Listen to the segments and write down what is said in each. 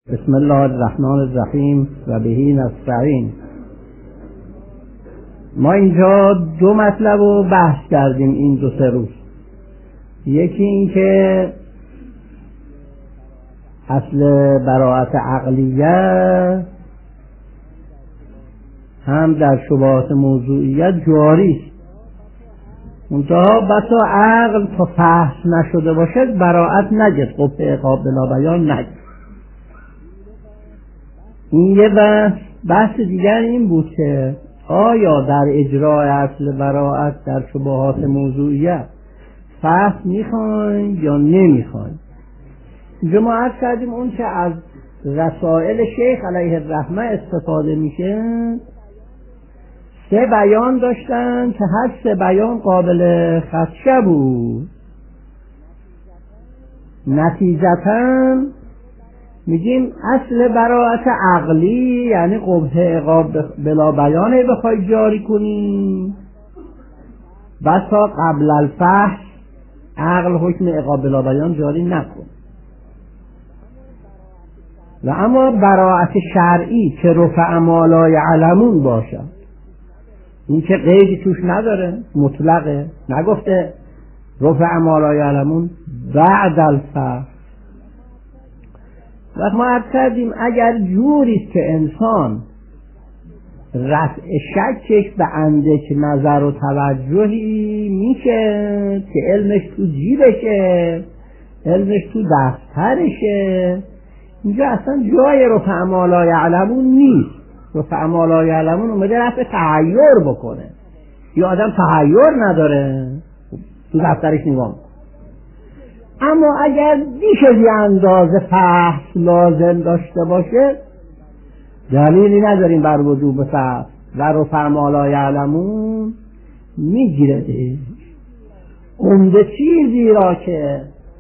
بسم الله الرحمن الرحیم و بهی نستعین. ما اینجا دو مطلب رو بحث کردیم این دو سه روز. یکی این که اصل براءت عقلیه هم در شبهات موضوعیت جاری است، منتها بسا عقل تا فحص نشده باشد براءت نگید، قبح قابل بیان نگید. این یه بحث دیگر این بود که آیا در اجرای اصل براءت در شبهات موضوعیت فحص میخواین یا نمیخواین؟ اینجا ما عرض کردیم اون که از رسائل شیخ علیه الرحمه استفاده میشه سه بیان داشتن که هر سه بیان قابل خدشه بود. نتیجتاً میگیم اصل براءت عقلی یعنی قبح عقاب بلا بیانه بخوای جاری کنی، بسا قبل الفحص عقل حکم عقاب بلا بیان جاری نکن. و اما براءت شرعی که رفع ما لا یعلمون باشد، این که قیدی توش نداره، مطلقه، نگفته رفع ما لا یعلمون بعد الفحص. و ما عرض کردیم اگر جوریست که انسان رفع شکش به اندک نظر و توجهی میشه که علمش تو جیبشه، علمش تو دفترشه، اینجا اصلا جای رفع ما لا یعلمون نیست. رفع ما لا یعلمون اومده رفع تحیر بکنه، یا آدم تحیر نداره تو دفترش نگاه. اما اگر بیش از اندازه فحص لازم داشته باشه دلیلی نداریم بر وجوب فحص و رفع ما لا یعلمون میگیره. عمده چیزی را که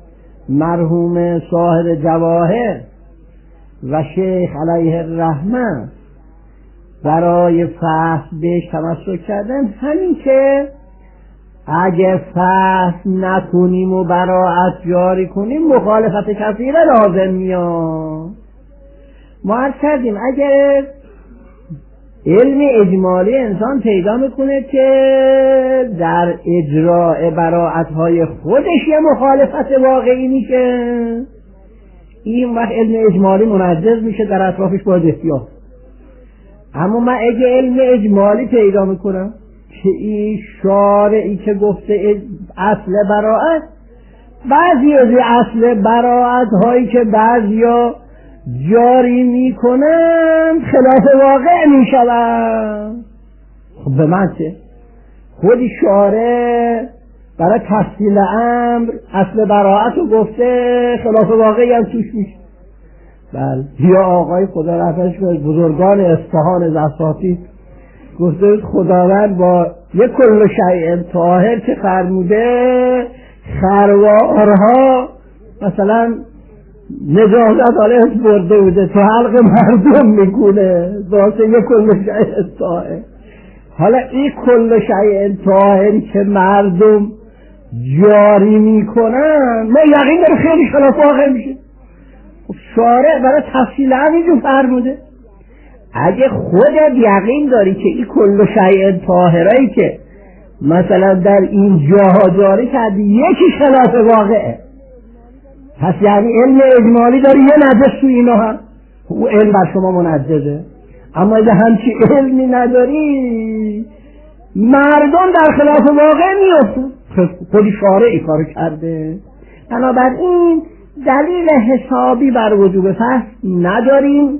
مرحوم صاحب جواهر و شیخ علیه الرحمه برای فحص بهش تمسک کردن همین که اگه فحص نکنیم و براءت جاری کنیم مخالفت کثیره لازم میاد. ما عرض کردیم اگر علم اجمالی انسان پیدا میکنه که در اجراء براءت های خودش یه مخالفت واقعی میشه، این وقت علم اجمالی منجز میشه، در اطرافش باید احتیاط. اما من اگه علم اجمالی پیدا میکنم که این شارعی که گفته اصل براءت، بعضی از اصل براءت هایی که بعضیا جاری میکنن خلاف واقع میشوند، خب به من چه؟ خودی شارع برای تفصیل امر اصل براءت رو گفته، خلاف واقعی هم توش میشه. بله، یا آقای خدا رحمتش کنه بزرگان اصفهان اساتید گفته خداوند با یک کل شیء طاهر که فرموده خروارها مثلا نجاست علیه برده بوده تو حلق مردم میکنه واسه یک کل شیء طاهر. حالا این کل شیء طاهری که مردم جاری میکنن ما یقین داره خیلی خلاف واقع میشه. خب شارع برای تفصیل همینجور فرموده. اگه خودت یقین داری که این کل شیء طاهرایی که مثلا در این جاها جاری کردی یکی خلاف واقعه، پس یعنی علم اجمالی داری یه نجس تو اینا هم، او علم بر شما منجزه. اما اگه همچی علمی نداری مردم در خلاف واقع میفتن، خودی شارعی کارو کرده. بنابراین دلیل حسابی بر وجوب فحص نداریم.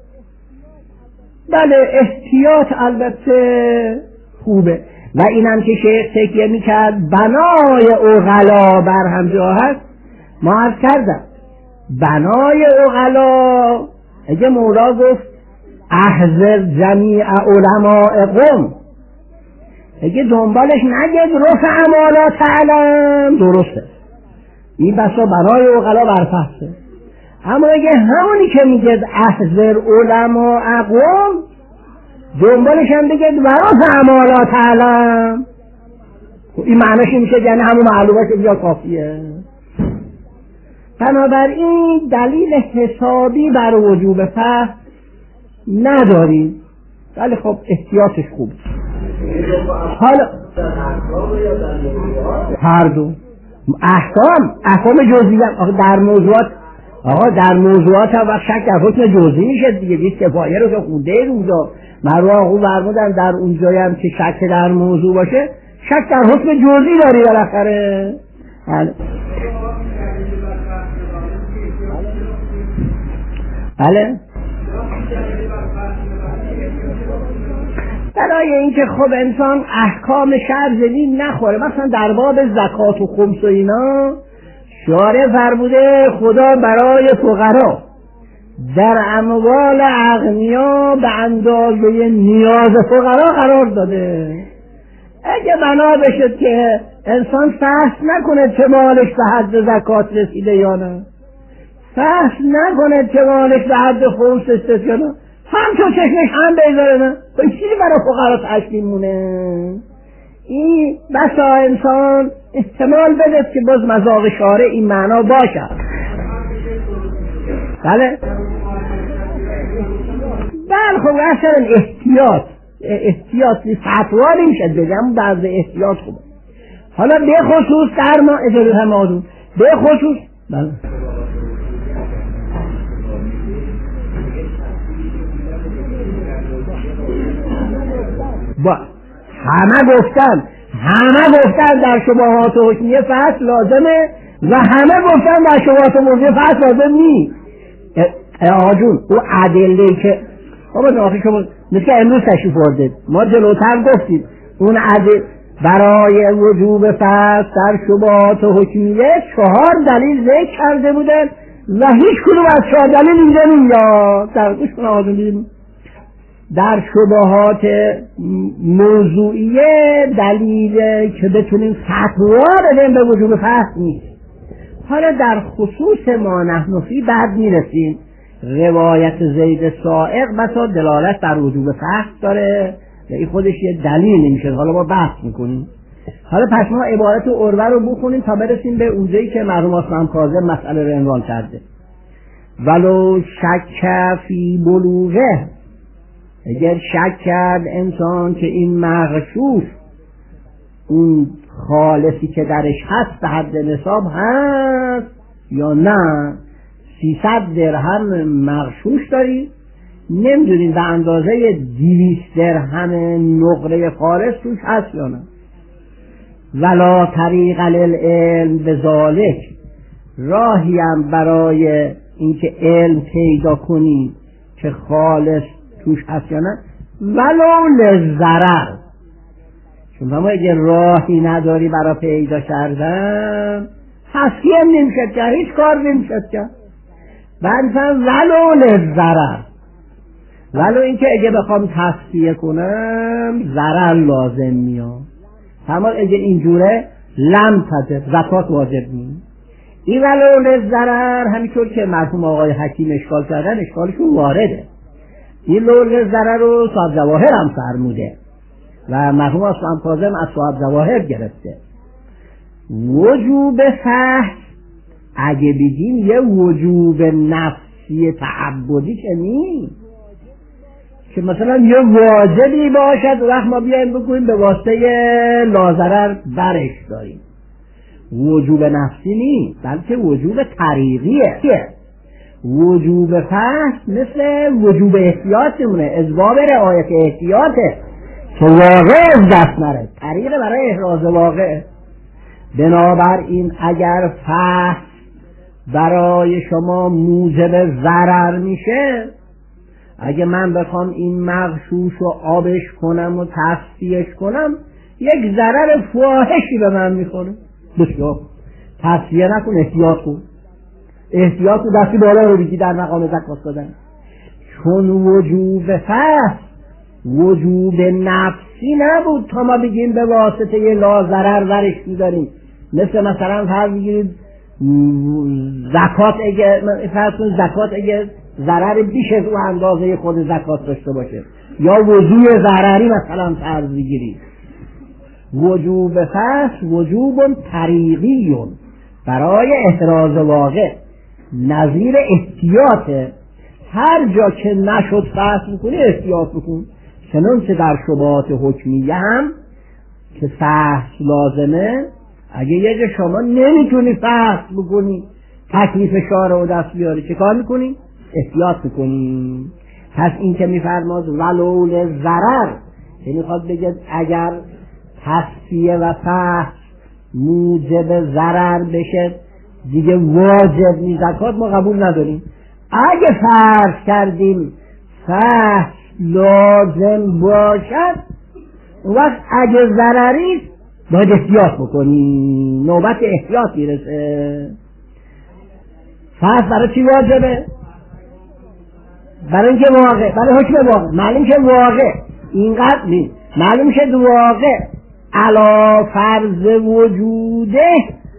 بله احتیاط البته خوبه و اینم که شیخ تکیه میکرد بنای عقلا بر همجا هست. ما عرض کردم بنای عقلا اگه مولا گفت احذر جمیع علماء قوم، اگه دنبالش نگید رفع ما لا تعلم، درسته، این بسا بنای عقلا بر فحصه. اما اگه همونی که میگید احذر علماء قوم دنبالش هم بگید ورفع ما لا تعلم، این معنیش میشه یعنی همون معلومه که بیا کافیه. بنابراین دلیل حسابی بر وجوب فحص نداریم، ولی خب احتیاطش خوبه. حالا هر دو احکام جزئی در موضوعات هم وقت شک در حکم جزئی میشه دیگه. بیست کفایه رو که خونده اونجا مروه خوب برمودن در اونجایی هم که شک در موضوع باشه شک در حکم جزئی داری بالاخره. بله برای اینکه خب انسان احکام شرع جدید نخوره. مثلا در باب زکات و خمس و اینا شارع فرموده خدا برای فقرا در اموال اغنیا به اندازه نیاز فقرا قرار داده. اگه بنا بشه که انسان فحص نکنه چه مالش به حد زکات رسیده یا نه، فحص نکنه چه مالش به حد خمس رسیده یا نه، همچون چشمش هم بیزاره نه، تو چیزی برای فقرا تشکیل مونه. این بسا انسان احتمال بده که باز مذاق شارع این معنا باشه. بله خب اصلا احتیاط فتوا نمیشه بگم، بعض احتیاط خوبه. حالا به خصوص در ما اجازه هم آدون به خصوص بله همه گفتن در شبهات حکمیه فحص لازمه و همه گفتن در شبهات موضوعی فحص لازم نیست. آجون او ادله که بابا نافی شما مثل امروز تشریف برده ما جلوتر گفتیم اون ادله برای وجوب فحص در شبهات حکمیه 4 دلیل ذکر کرده بودن و هیچ کدوم از 4 دلیل اینجا نمیاد. در گوش کن آجون دیدیم در شبهات موضوعیه دلیل که بتونیم فتوا بدیم به وجوب فحص نیست. حالا در خصوص ما نحن فی بعد میرسیم. روایت زید سائق بسا دلالت بر وجوب فحص داره و این خودش یه دلیل نمیشه. حالا ما بحث میکنیم. حالا پس ما عبارت عروه رو بخونیم تا برسیم به اونجایی که مرحوم اسلام کاظم مسئله رو عنوان کرده. ولو شک فی بلوغه، اگر شک کرد انسان که این مغشوش اون خالصی که درش هست به حد نصاب هست یا نه، 300 درهم مغشوش داری نمیدونید به اندازه 200 درهم نقره خالص توش هست یا نه. ولا طریق للعلم بذالک، راهی هم برای اینکه علم پیدا کنی که خالص توش هست یا نه ولو للضرر، چون ما اگر راهی نداری برای پیدا کردن حسی هم نمیشد کرد، هیچ کار نمیشد کرد. بنظر ولو للضرر، ولو اینکه اگه بخوام تصفیه کنم ضرر لازم میاد. اما اگه اینجوره لم تجب زکات واجب نیست. این ولو للضرر همینطور که مرحوم آقای حکیم اشکال کردن اشکالشون وارده. این لول ضرر رو صاحب جواهر هم فرموده و مرحوم اسلام کاظم از صاحب جواهر گرفته. وجوب فحص اگه بگیم یه وجوب نفسی تعبدی که نیست که مثلا یه واجبی باشد وقت ما بیایم بکنیم به واسطه لاضرر برش داریم. وجوب نفسی نیست بلکه وجوب طریقیه. وجوب فحص مثل وجوب احتیاط مونه، ازباب رعایت احتیاطه که واقع از دست نره، طریق برای احراز واقع. بنابراین اگر فحص برای شما موجب ضرر میشه، اگه من بخوام این مغشوش رو آبش کنم و تصفیهش کنم یک ضرر فاحشی به من میخوره. بسیار تصفیه نکن، احتیاط کن. احتیاط و دستی بالا رو بگی در مقام زکات دادن. چون وجوب فحص وجوب نفسی نبود تا ما بگیم به واسطه یه لاضرر ورش میداریم. مثلا فرض بگیرید زکات اگه ضرر بیش از اون اندازه خود زکات داشته باشه یا وجوب ضرری مثلا فرض بگیرید. وجوب فحص وجوب طریقی برای احراز واقع، نظیر احتیاطه. هر جا که نشد فحص بکنی احتیاط بکن. چنانچه در شبهات حکمیه هم که فحص لازمه، اگه یه شما نمیتونی فحص بکنی تکلیف شارع و دست بیاری چه کار میکنی؟ احتیاط میکنی. پس این که میفرماد ولول ضرر، یعنی خواهد بگه اگر تصفیه و فحص موجب ضرر بشه دیگه واجب نیست زکات ما قبول نداریم. اگه فرض کردیم فحص لازم باشد اون وقت اگه ضرری باید احتیاط بکنی، نوبت احتیاط میرسه. فحص برای چی واجبه؟ برای اینکه واقع، برای حکم واقع. معلوم که واقع اینقدر نیست، معلوم که واقع علا فرض وجوده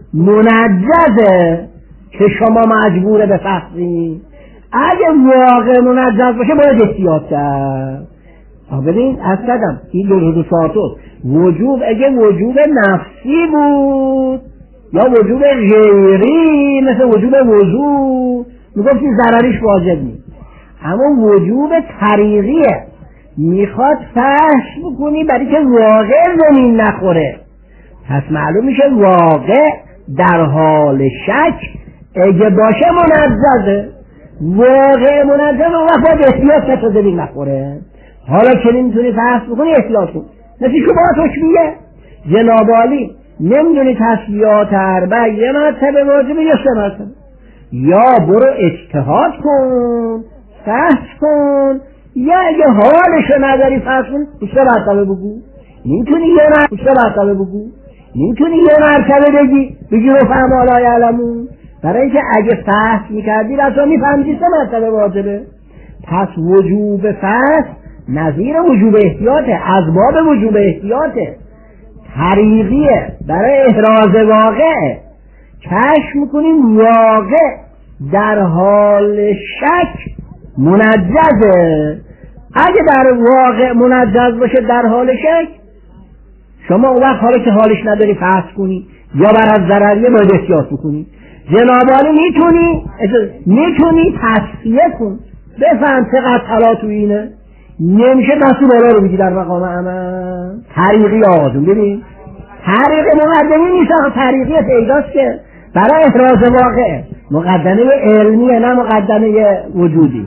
منجزه که شما مجبوره به فحصی. اگه واقع منجز باشه باید احتیاط کرد. ببین از کدم این دو ساعتو وجوب، اگه وجوب نفسی بود یا وجوب غیری مثل وجوب وضو میگفتی ضرریش واجب نیست. اما وجوب طریقیه، میخواد فحص بکنی برای که واقع زمین نخوره. پس معلوم میشه واقع در حال شک اگه باشه منجزه، واقع منجزه اون وقت باید احتیاط که زمین نخوره. حالا که نمیتونی فحص بکنی احتیاط کن. مثل شبهات حکمیه جناب عالی نمیدونی تسبیحات اربع یه مرتبه واجبه یا 3 مرتبه، یا برو اجتهاد کن فحص کن، یا اگه حالشو نداری فحص کن 3 مرتبه بگو. نمیتونی یه مرتبه بگو، نمیتونی یه مرتبه بگی رو فهم آلا یعلمون. برای اینکه اگه فحص میکردی رسا میفهمیدی 3 مرتبه واجبه. پس وجوب فحص نظیر وجوب احتیاطه، اسباب وجوب احتیاطه، طریقیه برای احراز واقع. کشف میکنیم واقع در حال شک منجزه. اگه در واقع منجز باشه در حال شک، شما اون وقت حالا که حالش نداری فحص کنی یا بر از ضرریه باید احتیاط بکنی. جناب عالی میتونی تصفیه کن، بفهم چقدر طلا تو اینه، نمیشه دست بالا رو بگی در مقام عمل. طریقی آقازون ببین طریق مقدمی نیست، طریقی پیداست که برای احراز واقع مقدمه علمیه نه مقدمه وجودی.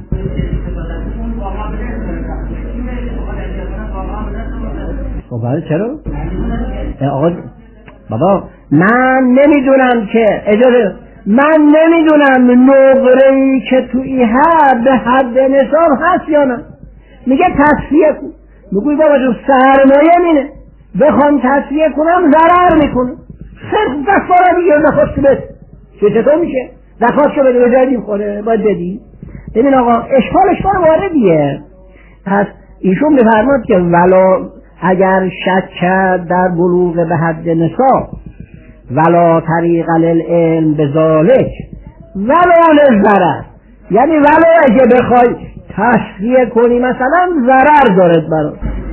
خب چرا؟ آقا بابا من نمیدونم که اجازه، من نمیدونم نقره‌ای که توی هر به حد نصاب هست یا نه. میگه تصفیه کن، میگوی بابا جو سرمایه مینه بخوام تصفیه کنم ضرر میکنه، صرف دستارا دیگه نخواستی بس چطور میشه؟ زکات که بده به جایی میخوره باید بدی. ببین آقا اشکال واردیه. پس ایشون بفرماد که ولا اگر شک کرد در بلوغ به حد نصاب ولا طریق للعلم بذالک ولا للضرر، یعنی ولا اگه بخوای تصفیه کنی مثلا ضرر دارد برای،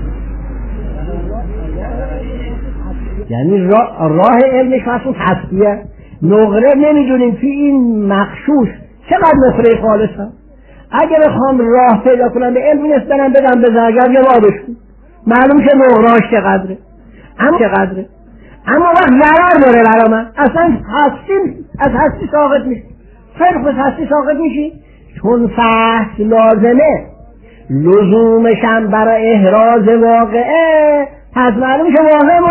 یعنی راه علمش اصلا تصفیه. نقره نمیدونیم توی این مخشوش چقدر نقره خالص هم. اگه بخوام راه پیدا کنم به علم نیستنم بدم به زرگر یا وابش کن، معلوم که نقراش چقدره اما وقت ضرر داره برای من، اصلا از هستی ساقط میشه، فرق از هستی ساقط میشی چون فحص لازمه، لزومشم برای احراز واقعه. پس معلوم که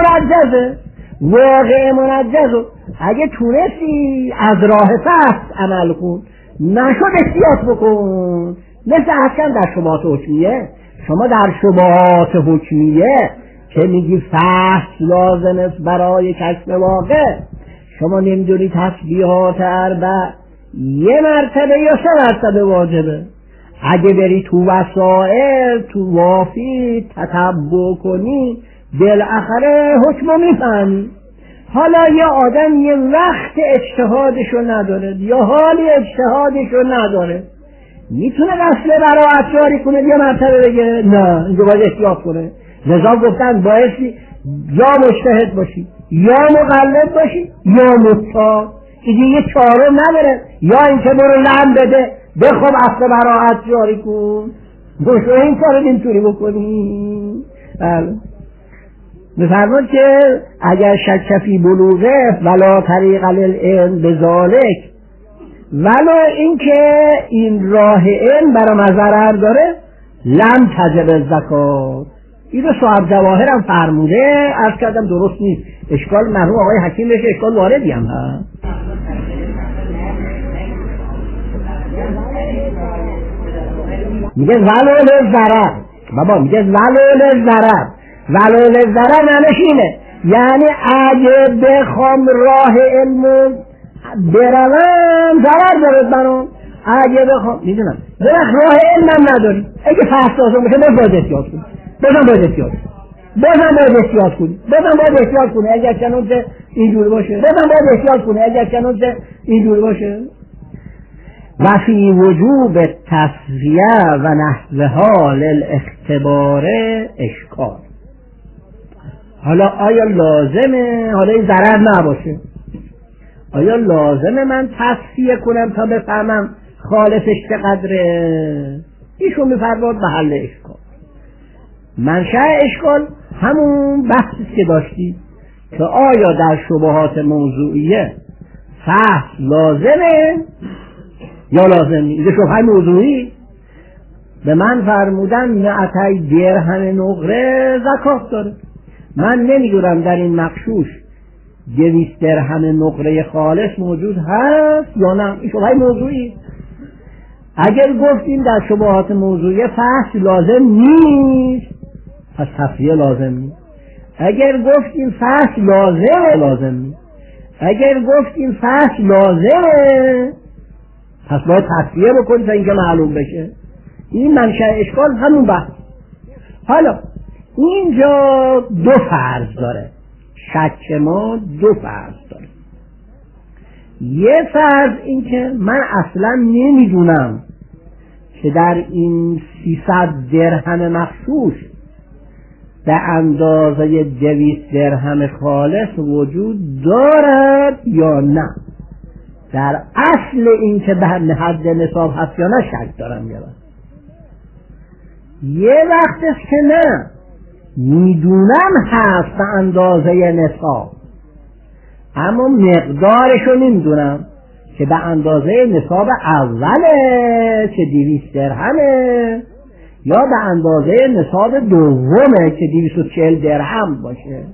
واقع منجزه. اگه تونستی از راه فحص عمل کن، نشد احتیاط بکن. مثل احکام در شبهات حکمیه، شما در شبهات حکمیه که میگی فحص لازم است برای کشف واقع، شما نمیدونی تسبیحات اربع 1 مرتبه یا 3 مرتبه واجبه. اگه بری تو وسائل تو وافی تتبع کنی بالاخره حکمو میفهمی. حالا یه آدم یه وقت اجتهادشو نداره یا حالی اجتهادشو نداره، میتونه اصل براعت جاری کنه 1 مرتبه بگه نه اینجا باید احتیاط کنه. لذا گفتن بایستی یا مجتهد باشی یا مقلد باشی یا مجتهد. دیگه یه چارم نداره، یا اینکه برو لم بده بخواب اصل براعت جاری کن. بشو این کارو اینطوری بکنی. میفرماد که اگر شک فی بلوغه ولا طریق للعلم بذالک، ولا اینکه این راه علم برام ضرر داره، لم تجب الزکات. این رو صاحب جواهر هم فرموده، عرض کردم درست نیست، اشکال مرحوم آقای حکیم بشه، اشکال واردی هم هست. میگه ولول ضرر، بابا میگه ولول ضرر، ولول ضرر معنیش اینه، یعنی اگه بخوام راه علم بروم ضرر دارد برام، اگه بخوام میدونم راه علم نداری، اگه فحص لازم باشه باید احتیاط کنی، باید احتیاط کنی، اگر چنانچه اینجور باشه باید احتیاط کنی، اگر چنانچه اینجور باشه. و فی وجوب تصفیه و نحوها للاختبار اشکال. حالا آیا لازمه، حالا این ضرر نباشه، آیا لازمه من تصفیه کنم تا بفهمم خالصش چقدره؟ ایشون میفرماد محل اشکال، منشأ اشکال همون بحثی که داشتی که آیا در شبهات موضوعیه فحص لازمه یا لازم نیست. اینجا شبهه موضوعی به من فرمودن معتی درهم نقره زکات داره، من نمیدونم در این مغشوش 200 درهم نقره خالص موجود هست یا نه، این شبهه موضوعی. اگر گفتیم در شبهات موضوعی فحص لازم نیست، پس تصفیه لازم نیست. اگر گفتیم فحص لازم نیست. اگر گفتیم فحص لازمه، پس باید تصفیه بکنیم تا اینکه معلوم بشه. این منشأ اشکال همون بحث. حالا اینجا دو فرض داره، شک ما دو فرض داره. یه فرض این که من اصلا نمیدونم که در این 300 درهم مخصوص به اندازه 200 درهم خالص وجود دارد یا نه، در اصل این که به حد نصاب هست یا نه شک دارم. یه وقت است که نه میدونم هست به اندازه نصاب، اما مقدارشو نمیدونم که به اندازه نصاب اوله که 200 درهمه یا به اندازه نصاب دومه که 240 درهم باشه.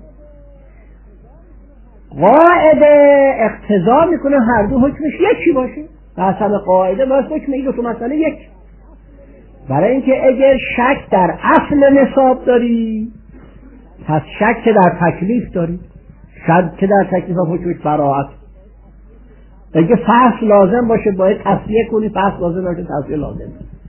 قاعده اقتضا میکنه هر دو حکمش یکی باشه، در حسب قاعده باید حکم این دو تا مسئله یک. برای اینکه اگر شک در اصل نصاب داری، پس شک در تکلیف داری، شک در تکلیف حکمش براعت. اگه فحص لازم باشه باید تصفیه کنی، فحص لازم باشه تصفیه لازم.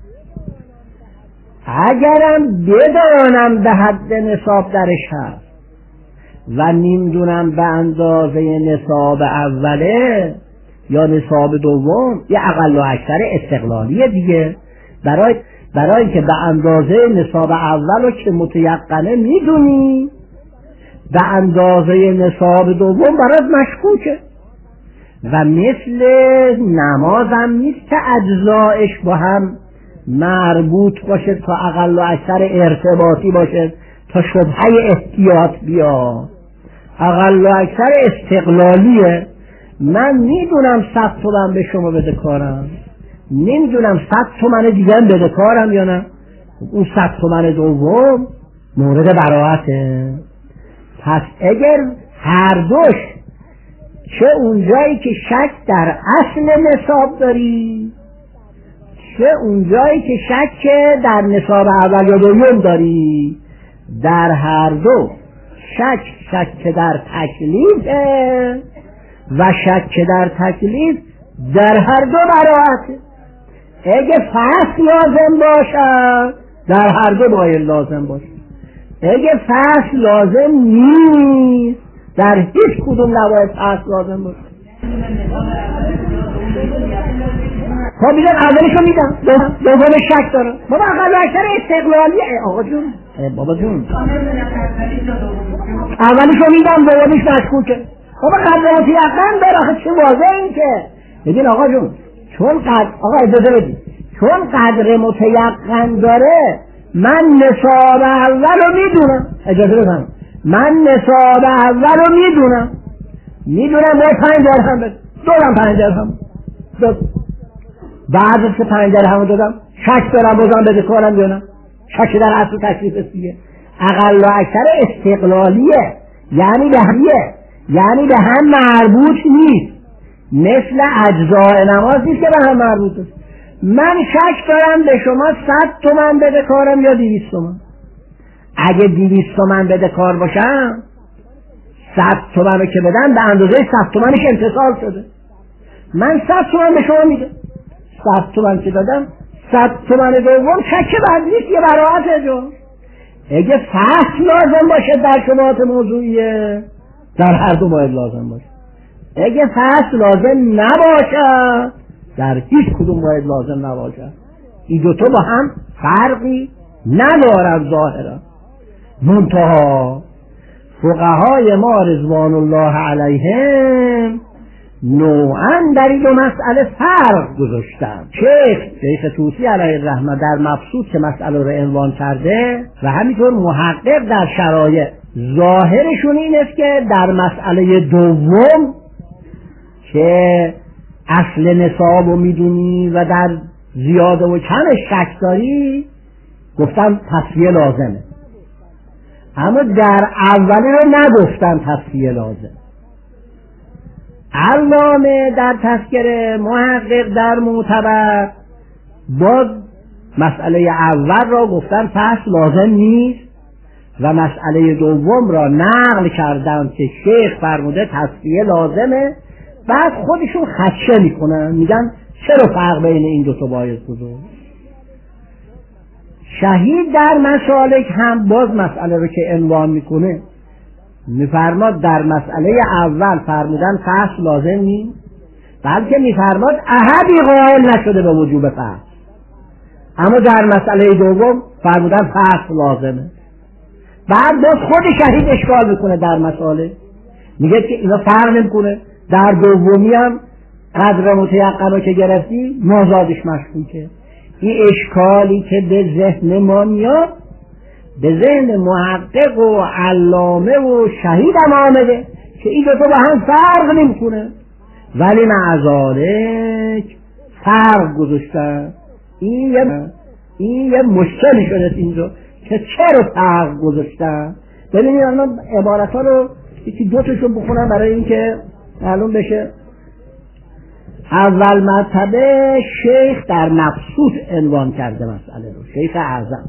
اگرم بدانم به حد نصاب درش هست و نمیدونم به اندازه نصاب اوله یا نصاب دوم، یه اقل و اکثر استقلالیه دیگه. برای که به اندازه نصاب اول رو که متیقنه میدونی، به اندازه نصاب دوم برات مشکوکه. و مثل نمازم نیست که اجزایش با هم مربوط باشه تا اقل و اکثر ارتباطی باشه تا شبهه احتیاط بیاد. اقل و اکثر استقلالیه. من میدونم 100 تومن به شما بده کارم، نمیدونم 100 تومن دیگه هم بده کارم یا نه، اون 100 تومن دوم مورد براعته. پس اگر هر دوش، چه اونجایی که شک در اصل نصاب داری، چه اونجایی که شک در نصاب اول یا دوم داری، در هر دو شک در تکلیفه و شک در تکلیف در هر دو براعته. اگه فحص لازم باشه در هر دو باید لازم باشه، اگه فحص لازم نیست در هیچ کدوم نباید فحص لازم باشه. خب میدن اولشو میدم، دوم شک دارم. بابا اقل اکثر استقلالیه. آقا جون بابا جون، اولشو میدم دومش مشکوکه، بابا قدر متیقن داره، آخه چه واضح این که ببین آقا جون، چون آقا اجازه بدید، چون قدر متیقن داره من نصاب اول رو میدونم، اجازه بدم، من نصاب اول رو میدونم باید 5 درهم بده، دادم 5 درهم بعد از که 5 درهم دادم شک دارم بازم بده کارم بیانم، شک در اصل تکلیف استیه اقل و اکثر استقلالیه، یعنی به هم مربوط نیست، مثل اجزاء نماز نیست که به هم مربوط است. من شک دارم به شما 100 تومن بده کارم یا 200 تومن، اگه 200 تومن بده کار باشم 100 تومن رو که بدم به اندازه 100 تومنش امتصال شده، من 100 تومن به شما میده، 100 تومن که دادم 100 تومن دوم شک بعد نیست، یه براعته جو. اگه فصل لازم باشه در شبهات موضوعیه در هر دو باید لازم باشه، اگه فصل لازم نباشه در هیچ کدوم باید لازم نباشه. این دوتا با هم فرقی ندارد ظاهرا. منتها فقهای ما رضوان الله علیهم نوعا در این دو مسئله فرق گذاشتن. شیخ طوسی علیه الرحمه در مبسوط که مسئله رو عنوان کرده و همینطور محقق در شرایع، ظاهرشون این است که در مسئله دوم که اصل نصاب رو میدونی و در زیاده و کمش شک داری گفتن تصفیه لازمه، اما در اولی رو نگفتن تصفیه لازم. علامه در تذکره، محقق در معتبر باز مسئله اول را گفتن فصل لازم نیست و مسئله دوم را نقل کردن که شیخ فرموده تصفیه لازمه، بعد خودشون خدشه میکنن میگن چرا فرق بین این دو تا باید گذاشت. شهید در مسالک هم باز مسئله رو که عنوان میکنه میفرماد در مسئله اول فرمودن فصل لازم نیست، بلکه میفرماد احدی قائل نشده به وجوب فصل، اما در مسئله دوم فرمودن فصل لازمه. بعد باز خود شهید اشکال میکنه در مسئله، میگه که اینا فرق نمیکنه، در دومی هم قدر متیقن رو که گرفتی مازادش مشکوکه. این اشکالی که به ذهن ما میاد به ذهن محقق و علامه و شهید هم آمده که این دو با هم فرق نمیکنه، ولی معذالک فرق گذاشتن. این یه مشکلی شده اینجا که چرا فرق گذاشتن. ببینید الان عبارت ها رو یکی دوتاشون بخونم برای اینکه معلوم بشه. اول مرتبه شیخ در مبسوط عنوان کرده مسئله رو، شیخ اعظم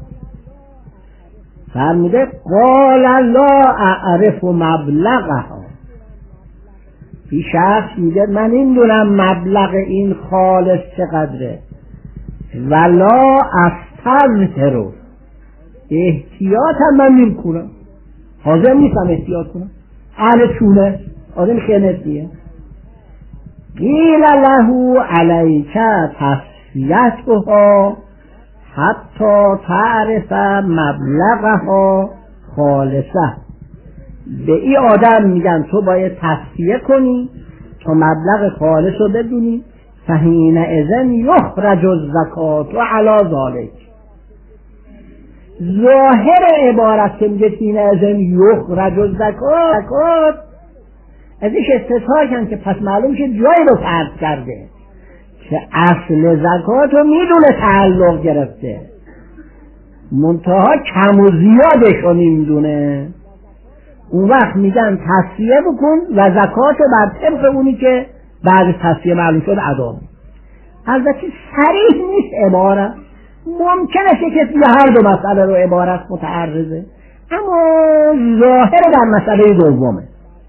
فرموده قال لا اعرف مبلغها. این شخص میگه من این دونم مبلغ این خالص چقدره، ولا استظهر، احتیاط هم من نمیکنم، حاضر نیستم احتیاط کنم، اهل چونه آدم خیانتیه. قیل له علیک تصفیتها حتی تعرف مبلغها خالصه. به این آدم میگن تو باید تصفیه کنی تا مبلغ خالص رو بدونی، فحین اذن یخرج الزکات علی ذالک. ظاهر عبارت که میگه حین اذن یخرج الزکات ازش استثناء کن که پس معلوم شه جایی رو فرض کرده که اصل زکات رو میدونه تعلق گرفته، منتها کم و زیادش رو نمیدونه. اون وقت میگن تصفیه بکن و زکات بر طبق اونی که بعد تصفیه معلوم شد ادا. البته صریح نیست عبارت، ممکنه که کسی هر دو مسئله رو عبارت متعرضه، اما ظاهر در مسئله دومه.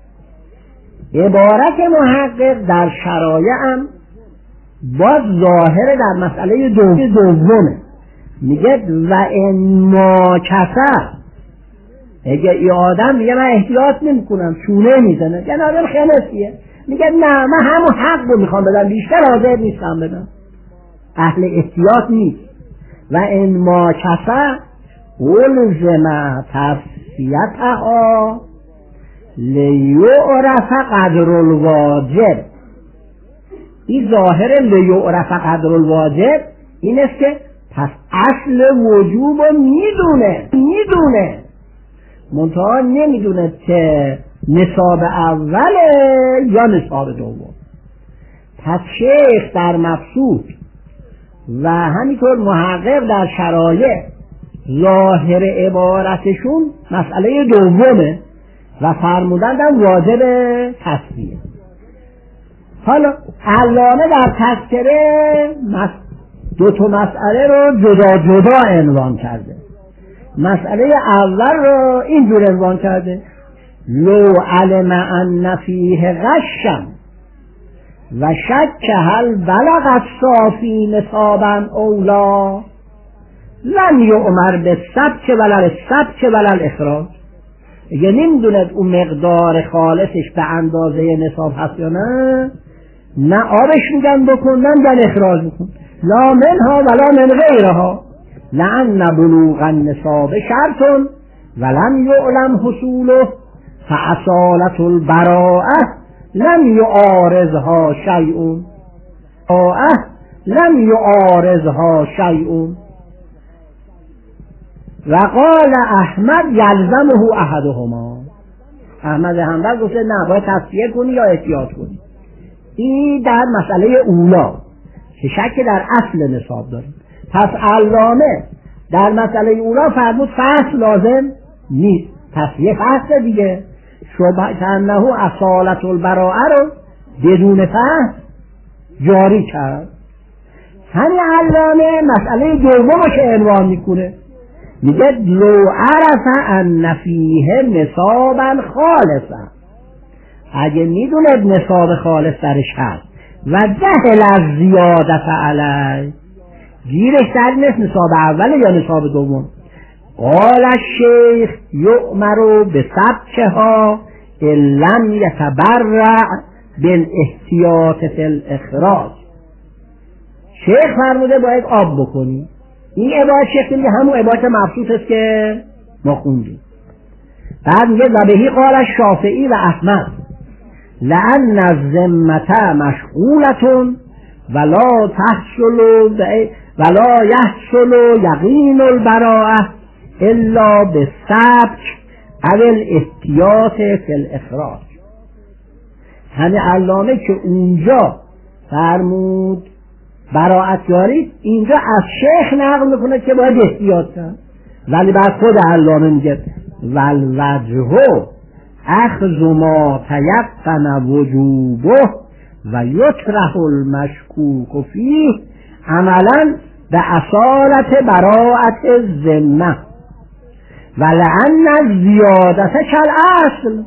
عبارت محقق در شرایع هم باز ظاهر در مسئله دومه، میگه و اما کسر، اگه ای آدم میگه من احتیاط نمی کنم چونه میزنه، یه آدم خیانتیه، میگه نه من همون حق رو میخوام بدم بیشتر حاضر نیستم بدم، اهل احتیاط نیست. و اما کسر الزم تصفیتها، لیعرف قدر الواجب. این ظاهر لیعرف قدر الواجب این است که پس اصل وجوب رو میدونه منتها نمیدونه که نصاب اوله یا نصاب دوم. پس شیخ در مبسوط و همینطور محقق در شرایع ظاهر عبارتشون مسئله دومه و فرمودن هم واجب تصفیه. حالا علامه در تذکره دو تا مسئله رو جدا جدا عنوان کرده. مسئله اول رو اینجور عنوان کرده: لو علم ان فیه غشم و شک هل بلغ الصافی نصابا اولا لم یؤمر بالسبک ولا الاخراج. اگه نمیدوند اون مقدار خالصش به اندازه نصاب هست یا نه آبش میگن بکن نه میگن اخراج بکن. لا منها ولا من غیرها لأن بلوغ النصاب شرط ولم یعلم حصوله فاصالة البراءة لم یعارضها شیء. و قال احمد یلزمه احدهما. احمد حنبل گفته نه باید تصفیه کنی یا احتیاط کنی. این در مسئله اولا که شک در اصل نصاب داریم. پس علامه در مسئله اولا فرمود فصل لازم نیست، تصفیه فصل دیگه. شبهه انه اصالت البراءه رو بدون فصل جاری کرد. همین علامه مسئله دومش عنوان میکنه، میگه لو عرف ان فیه نصابا خالصا. اگه میدونه نصاب خالص درش هست و جهل از زیادت علی، گیرش در نصاب اول یا نصاب دوم، قال الشیخ یؤمر بسبکها ان لم یتبرع بالاحتیاط فی الاخراج. شیخ فرموده باید آب بکنی. این عبارت شیخ میگه همون عبارت مبسوط است که ما خوندیم. بعد میگه و بهی قال الشافعی و احمد لأن الذمة مشغولة ولا يحصل يقين البراءة الا بالسبك او الاحتیاط فی الاخراج. همه علامه که اونجا فرمود براءت یاری، اینجا از شیخ نقل میکنه که باید احتیاط کنه، ولی بعد خود علامه میگه والوجه اخذ ما تیقن وجوبه و یطرح المشکوک فیه عملا به اصالت براءت الذمه ولأن الزیادت کالاصل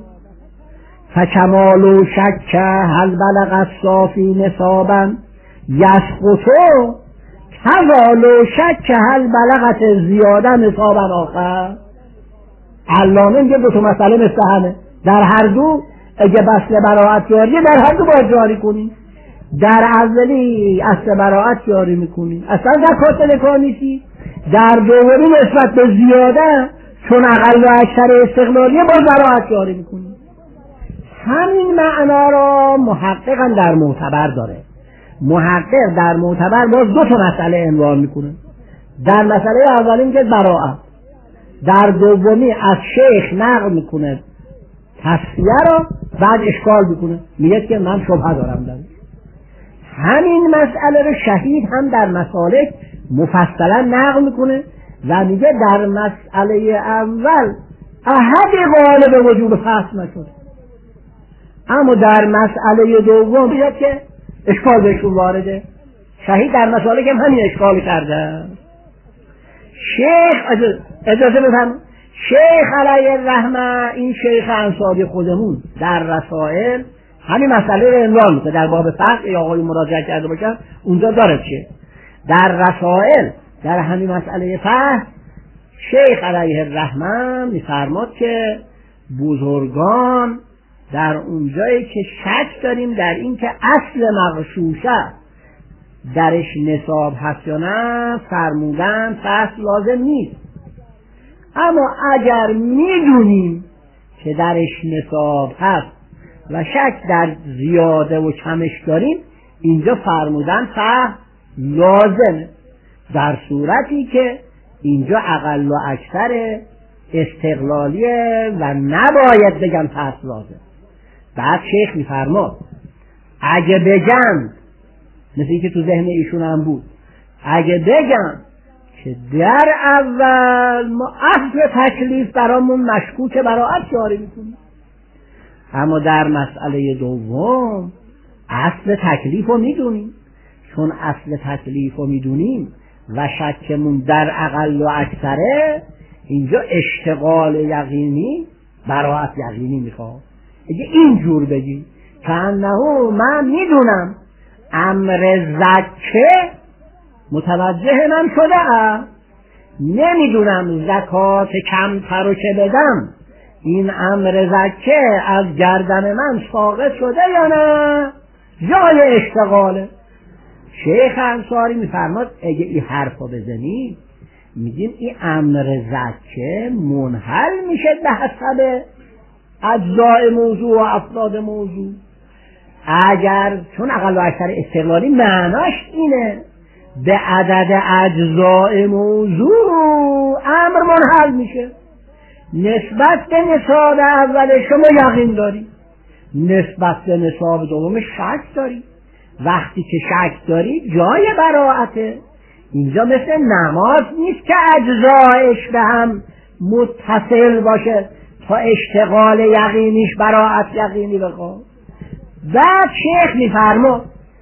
فکمال شک هل بلغ الصافی نصابا یسقط کذا لو شک هل بلغت الزیاده نصابا آخر. علامه میگه دو تا مسئله مثل همه، در هر دو اگه بسته براءت جاریه در هر دو باید جاری کنی. در اولی اصل براءت جاری میکنی، اصلا زکات نکاح نیستی. در دومی نسبت به زیاده چون اقل و اکثر استقلالیه باز براءت جاری میکنی. همین معنا را محقق در معتبر داره. محقق در معتبر باز دو تا مسئله عنوان میکنه. در مسئله اولی میگه براءت، در دومی از شیخ نقل میکنه تصفیه را، بعد اشکال میکنه میگه که من شبهه دارم در همین مسئله رو. شهید هم در مسالک مفصلا نقل میکنه و میگه در مسئله اول احد غالب وجوب فصل نشد، اما در مسئله دوم میگه که اشکال بهشون وارده. شهید در مسالک هم همین اشکال کرده. شیخ اجازه بفرم، شیخ علیه الرحمه، این شیخ انصاری خودمون در رسائل همین مسئله رو عنوان میکنه. در باب فقه یا آقای مراجعه کرده باشن اونجا داره چه در رسائل در همین مسئله فقه شیخ علیه الرحمه میفرماد که بزرگان در اونجایی که شک داریم در این که اصل مغشوشه درش نصاب هست یا نه فرمودن فصل لازم نیست، اما اگر میدونیم که درش نصاب هست و شک در زیاده و کمش داریم، اینجا فرمودن فهم لازمه، در صورتی که اینجا اقل و اکثر استقلالیه و نباید بگم پس لازم. بعد شیخ میفرماد اگه بگم، مثل که تو ذهن ایشون هم بود، اگه بگم که در اول ما اصل تکلیف برامون مشکوک براعت جاری میکنیم، اما در مسئله دوم اصل تکلیف رو میدونیم، چون اصل تکلیف رو میدونیم و شکمون در اقل و اکثره، اینجا اشتغال یقینی براعت یقینی میخواد. اگه اینجور بگی که انه من میدونم امر زکه متوجه من شده، نمیدونم زکات کمتر رو که بدم این امر زکه از گردن من ساقط شده یا نه، جای اشتغاله. شیخ انصاری میفرماد اگه این حرفا بزنی، میگیم این امر زکه منحل میشه به حسب اجزاء موضوع و افراد موضوع. اگر چون اقل و اکثر استقلالی معناش اینه به عدد اجزاء موضوع امر منحل میشه. نسبت به نصاب اول شما یقین داری، نسبت به نصاب دوم شک داری. وقتی که شک داری جای براعته. اینجا مثل نماز نیست که اجزایش به هم متصل باشه تا اشتغال یقینیش براعت یقینی بخواد. بعد شیخ میفرما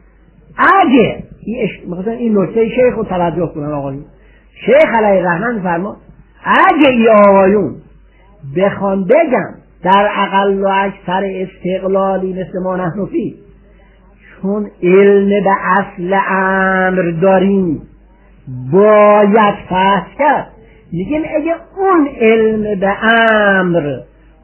اگه این نکته شیخ رو توجه کنن آقایون، شیخ علیه الرحمن میفرما اگه ای آقایون بخوان بگم در اقل و اکثر استقلالی مثل ما نحن فی، چون علم به اصل امر داریم باید فحص کرد، میگیم اگه اون علم به امر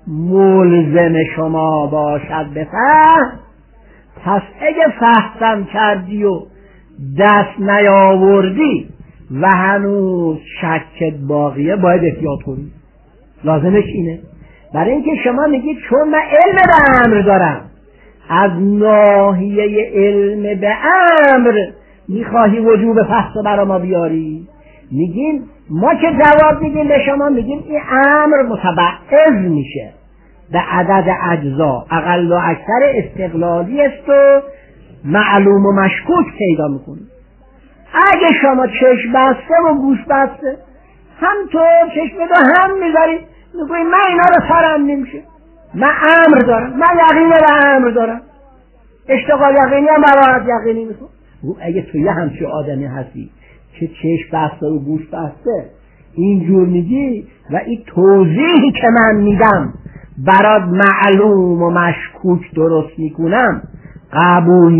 ملزم شما باشد به فحص، پس اگه فحصم کردی و دست نیاوردی و هنوز شکت باقیه باید احتیاط کنی. لازمش اینه، برای اینکه شما میگید چون من علم به امر دارم، از ناحیه علم به امر میخواهی وجوب فحص برا ما بیاری. میگیم ما که جواب میدیم به شما، میگیم این امر متبعض میشه به عدد اجزا، اقل و اکثر استقلالی است و معلوم و مشکوک پیدا میکنی. اگه شما چشم بسته و گوش بسته همطور چشم دو هم میذاری، میگوی من اینا رو سرم نمیشه، من امر دارم، من یقین به امر دارم، اشتغال یقینی هم براعت یقینی میکنم. اگه توی همچه آدمی هستی که چشم بسته و گوش بسته اینجور میگی و این توضیحی که من میدم برات معلوم و مشکوک درست میکنم قبول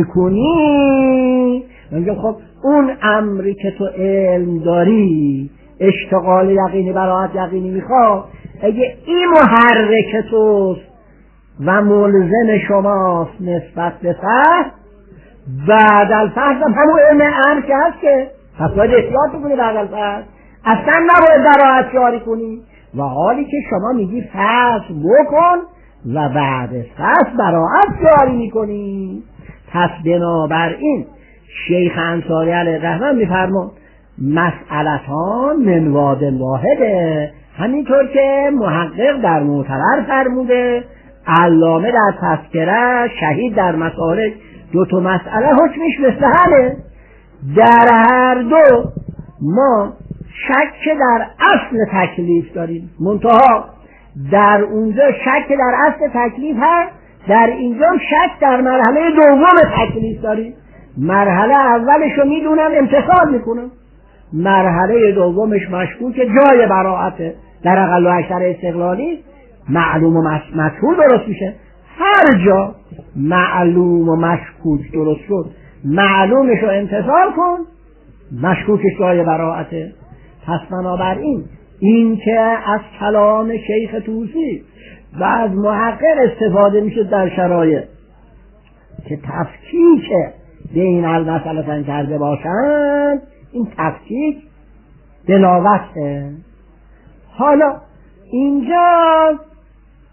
نمیکنی، میگم خب اون امری که تو علم داری اشتغال یقینی براعت یقینی میخواد، اگه این محرک توست و ملزم شماست نسبت به فحص، بعد الفحص هم همون علم امر که هست که پس باید احتیاط کنی، بعد الفحص اصلا نباید براعت جاری کنی. و حالی که شما میگی فحص بکن و بعد فحص براعت جاری میکنی. پس بنابراین شیخ انصاری علیه الرحمن میفرمون مسئلتان من واد واحده، همینطور که محقق در معتبر فرموده، علامه در تذکره، شهید در مسالک، دو تا مسئله حکمش مثل همه. در هر دو ما شک در اصل تکلیف داریم، منتها در اونجا شک در اصل تکلیف هست، در اینجا شک در مرحله دوم تکلیف داریم. مرحله اولش رو میدونم امتثال میکنم، مرحله دومش مشکوک جای براعته. در اقل و اکثر استقلالی معلوم و مشکوک درست میشه. هر جا معلوم و مشکوک درست شد معلومش رو امتثال کن، مشکوکش جای براعته. پس بنابراین این که از کلام شیخ طوسی و از محقق استفاده میشه در شرایط که تفکیک بین المسئلتین کرده باشند، این تفکیک دلاوته. حالا اینجا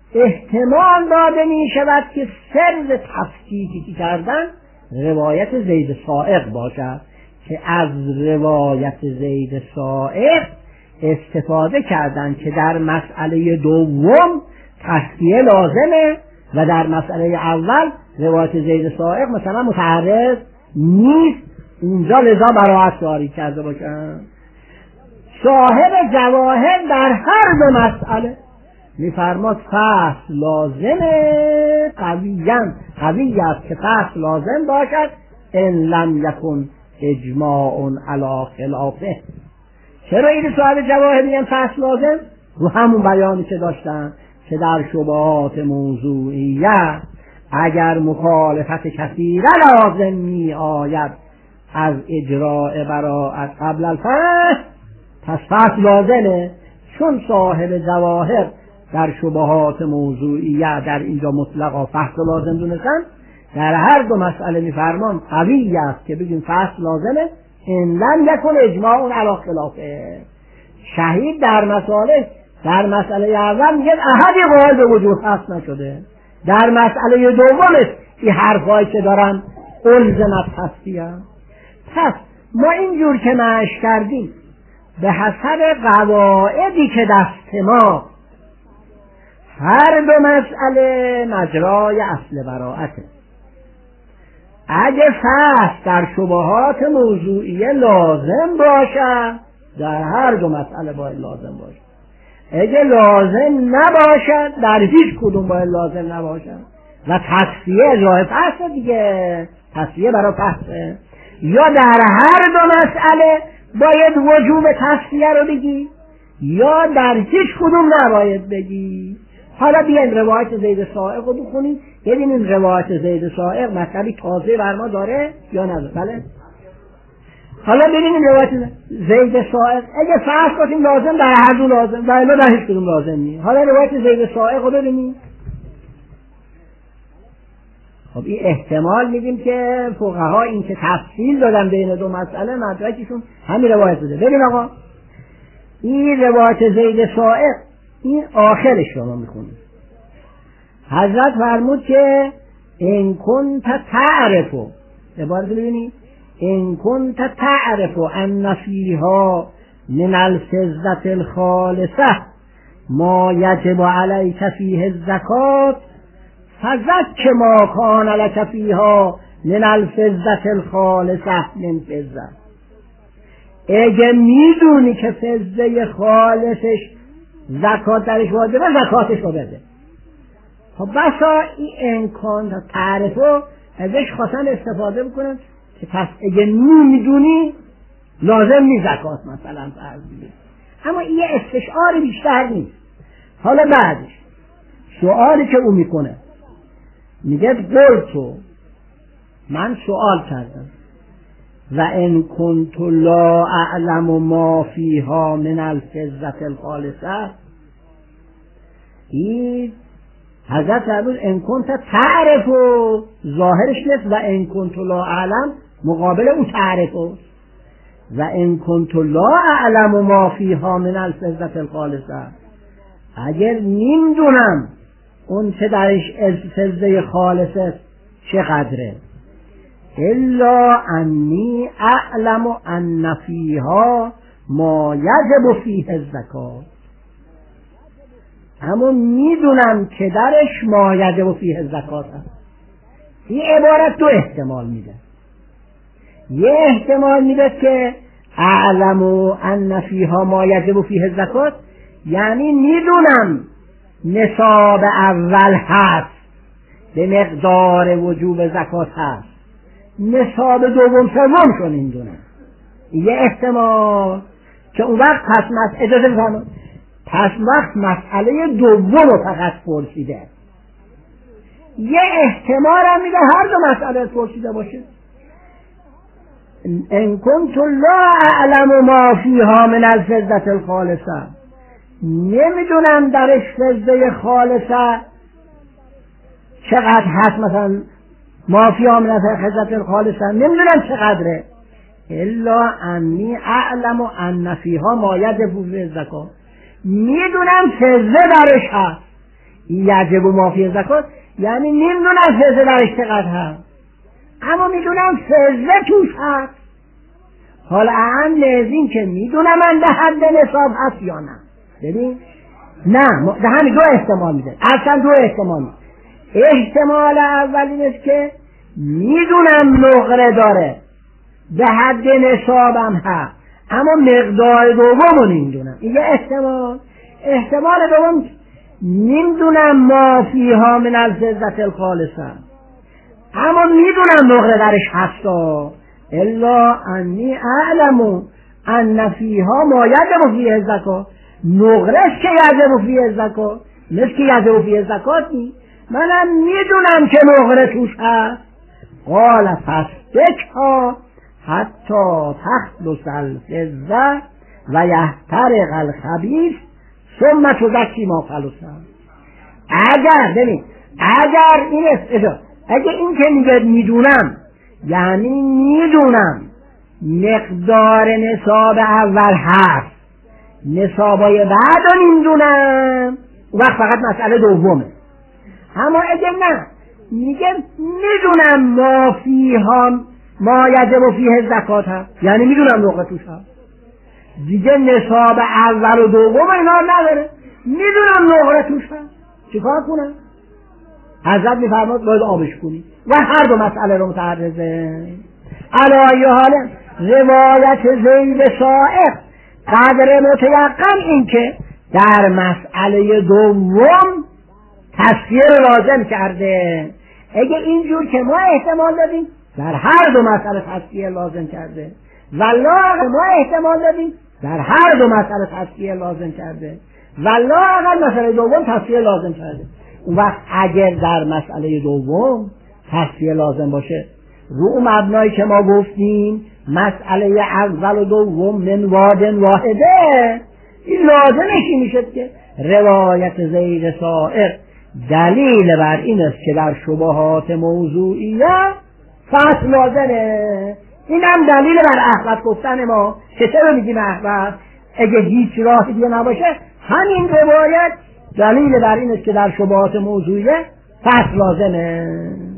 احتمال داده می شود که سر تفکیکی که کردن روایت زید سائق باشد، که از روایت زید سائق استفاده کردن که در مسئله دوم تصفیه لازمه و در مسئله اول روایت زید سائق مثلا متعرض نیست، اینجا لذا براعت جاری کرده باشن. صاحب جواهر در هر دو مسئله میفرماد فصل لازمه، قوی است که فصل لازم باشد ان لم یکن اجماع علی خلافه. چرا این صاحب جواهر میگن فصل لازم؟ رو همون بیانی که داشتن که در شبهات موضوعیه اگر مخالفت کثیره لازم می آید از اجراء براءت قبل الفصل، پس فصل لازمه. چون صاحب جواهر در شبهات موضوعیه در اینجا مطلقا فصل لازم دونستن، در هر دو مسئله میفرمان قوی است که بگیم فصل لازمه ان لم یکن اجماع علی خلافه. شهید در مسئله اول میگه احدی قائل به وجود هست نشده، در مسئله دومش این حرفایی که دارن الزمت تصفیه. پس ما اینجور که معاش کردیم به حسب قواعدی که دست ما هر دو مسئله مجرای اصل براءته. اگه فصل در شبهات موضوعیه لازم باشه در هر دو مسئله باید لازم باشه، اگه لازم نباشد در هیچ کدوم باید لازم نباشد و تصفیه راه فصل دیگه، تصفیه برای فصل. یا در هر دو مسئله باید وجوب تصفیه رو بگی یا در هیچ کدوم نباید بگی. حالا بیاین روایت زید سائق رو بخونیم ببینیم روایت زید سائق مطلبی تازه بر ما داره یا نداره. بله حالا ببینیم روایت زید سائق اگه فرض کنیم لازم در هر دو لازم و الا در هیچ کدوم لازم نیست. حالا روایت زید سائق رو ببینیم. خب این احتمال میدیم که فقها این که تفصیل دادن بین دو مسئله مدرکشون همین روایت بوده. ببین آقا این روایت زید سائق این آخرش رو میخونیم. حضرت فرمود که ان کنت تعرف، عبارت ببینید، ان کنت تعرف ان فیها من الفضة الخالصة ما یجب علیک فیه الزکات فزک ما کان لک فیها من الفضة الخالصة من فضة. اگه میدونی که فضه خالصش زکات درش واجبه زکاتش رو بده. خب بسا این امکان تعرفو ازش خواستن استفاده بکنن که پس اگه نمیدونی لازم نیست زکات مثلا فرض بگیر، اما این استشعار بیشتر نیست. حالا بعدش سوالی که او میکنه میگه قلتو، من سوال کردم و ان کنت لا اعلم ما فیها من الفضة الخالصة. این حضرت فرمود ان کنت تعرف، ظاهرش نیست و ان کنت لا اعلم مقابل او تعرف و ان کنت لا اعلم ما فیها من الفضة الخالصة. اگر نمیدونم اون چه درش فضه خالصه چقدره، الا انی اعلم ان فیها ما یجب فیه الزکات، اما میدونم که درش ما یجب فیه الزکات هست. این عبارت دو احتمال میده. یه احتمال میده که اعلم ان فیها ما یجب فیه الزکات یعنی میدونم نصاب اول هست به مقدار وجوب زکات هست، نصاب دوم سوم شون این دونه. یه احتمال که اون وقت اجازه بفرمایید پس وقت مسئله دوم رو فقط پرسیده. یه احتمال هم میده هر دو مسئله پرسیده باشه. ان کنت لا اعلم ما فیها من الفضة الخالصة، نمیدونم درش فضه خالصه چقدر هست، مثلا ما فیها من الفضة الخالصة نمیدونم چقدره، الا انی اعلم ان فیها ما یجب فیه الزکات، میدونم فضه درش هست. یجب و مافی زکات یعنی نمیدونم فضه درش چقدر هست، اما میدونم فضه توش هست. حالا اهم از این که میدونم من به حد نصاب هست یا نه. ببین نه، ده همین دو احتمال میده، اصلا دو احتمال میده. احتمال اول این است که میدونم نقره داره، به حد نصابم هست، اما مقدار دوم رو نمیدونم. این یه احتمال. احتمال دوم نمیدونم ما فیها من الفضة الخالصه، اما میدونم نقره درش هستا، الا انی اعلم ان فیها ما یجب فیه الزکات. نقرهش که یجب فیه الزکات، مثل که یجب فیه الزکات نیست، منم میدونم که نقره توش هست. قال فاستکها حتی تخلص الفضة و یحترق الخبیث ثم تزکی ما خلصه. اگر این که میگه میدونم یعنی میدونم مقدار نصاب اول هست، نصابای بعد رو نمیدونم، وقت فقط مسئله دومه. اما اگر نه میگه میدونم ما فیها ما یجب فیه زکات هست، یعنی میدونم نقطه توش هست، دیگه نصاب اول و دوم اینا نداره، میدونم نقطه توش هست، چیکار کنم؟ حضرت میفرماد باید آبش کنی و هر دو مسئله رو متعرضه. علایه حال روایت زید سائق قدر متیقن این که در مسئله دوم تصفیه لازم کرده. اگه اینجور که ما احتمال دادیم در هر دو مسئله تصفیه لازم کرده، والله ما احتمال دادیم در هر دو مسئله تصفیه لازم کرده، والله اگر مسئله دوم تصفیه لازم کرده. اون وقت اگر در مسئله دوم تصفیه لازم باشه، رو اون مبنایی که ما گفتیم مسئله اول و دوم من واد واحده، این لازمشی میشه که روایت زید سائر دلیل بر این است که در شبهات موضوعیه فصل لازمه. این هم دلیل بر احوت گفتن ما که چرا میگیم احوت، اگه هیچ راه دیگه نباشه همین روایت دلیل بر این است که در شبهات موضوعیه فصل لازمه.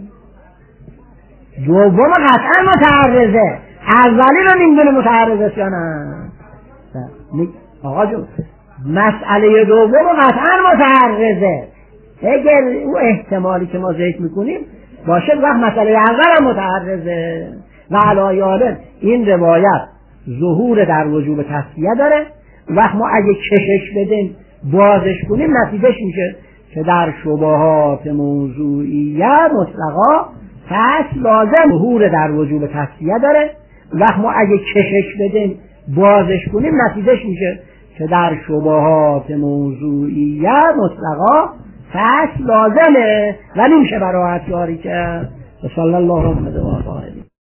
دوم قطعا متعرضه، اولی رو نمیدونه متعرضه یا نه. آقا جون مسئله دوم قطعا متعرضه، اگر او احتمالی که ما ذکر میکنیم باشه وقت مسئله اول هم متعرضه. و علایه این روایت ظهور در وجوب تصفیه داره، وقت ما اگه کشش بدیم بازش کنیم نتیجهش میشه که در شبهات موضوعیه مطلقا فصل لازم ظهور در وجوب تصفیه داره، وقت ما اگه کشش بدیم بازش کنیم نتیجهش میشه که در شبهات موضوعیه مطلقا فصل لازمه و نمیشه براحت یاری که. صلی الله علیه و آله